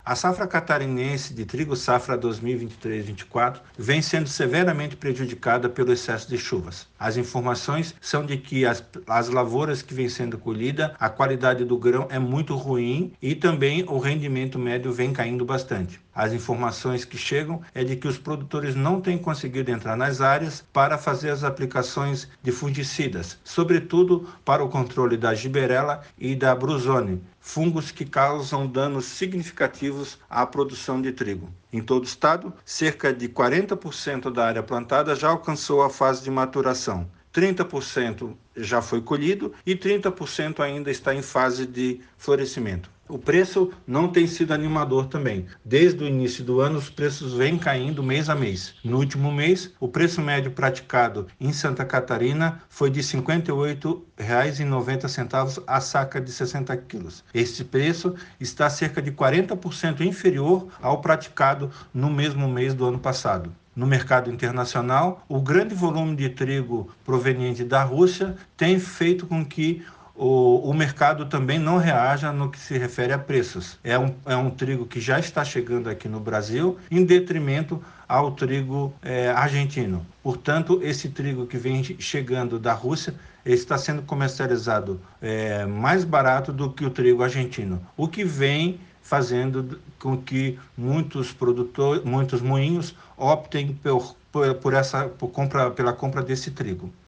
A safra catarinense de trigo safra 2023-24 vem sendo severamente prejudicada pelo excesso de chuvas. As informações são de que as lavouras que vêm sendo colhidas, a qualidade do grão é muito ruim e também o rendimento médio vem caindo bastante. As informações que chegam é de que os produtores não têm conseguido entrar nas áreas para fazer as aplicações de fungicidas, sobretudo para o controle da giberela e da brusone, fungos que causam danos significativos à produção de trigo. Em todo o estado, cerca de 40% da área plantada já alcançou a fase de maturação. 30% já foi colhido e 30% ainda está em fase de florescimento. O preço não tem sido animador também. Desde o início do ano, os preços vêm caindo mês a mês. No último mês, o preço médio praticado em Santa Catarina foi de R$ 58,90 a saca de 60 quilos. Este preço está cerca de 40% inferior ao praticado no mesmo mês do ano passado. No mercado internacional, o grande volume de trigo proveniente da Rússia tem feito com que o mercado também não reaja no que se refere a preços. É um trigo que já está chegando aqui no Brasil, em detrimento ao trigo argentino. Portanto, esse trigo que vem chegando da Rússia está sendo comercializado mais barato do que o trigo argentino, o que vem fazendo com que muitos moinhos optem pela compra desse trigo.